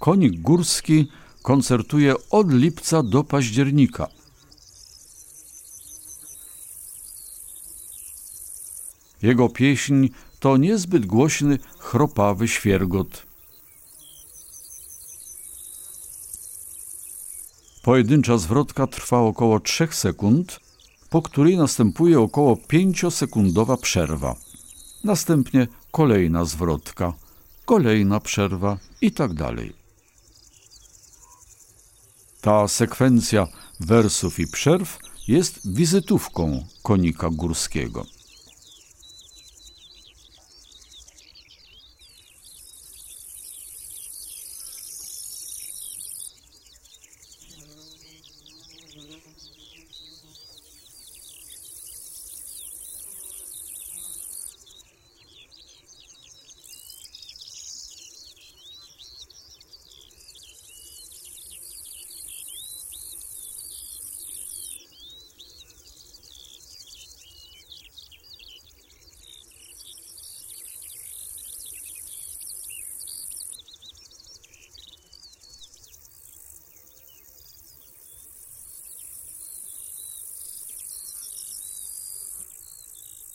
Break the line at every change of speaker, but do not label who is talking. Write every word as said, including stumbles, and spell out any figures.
Konik górski koncertuje od lipca do października. Jego pieśń to niezbyt głośny, chropawy świergot. Pojedyncza zwrotka trwa około trzech sekund, po której następuje około pięciosekundowa przerwa. Następnie kolejna zwrotka, kolejna przerwa i tak dalej. Ta sekwencja wersów i przerw jest wizytówką konika górskiego.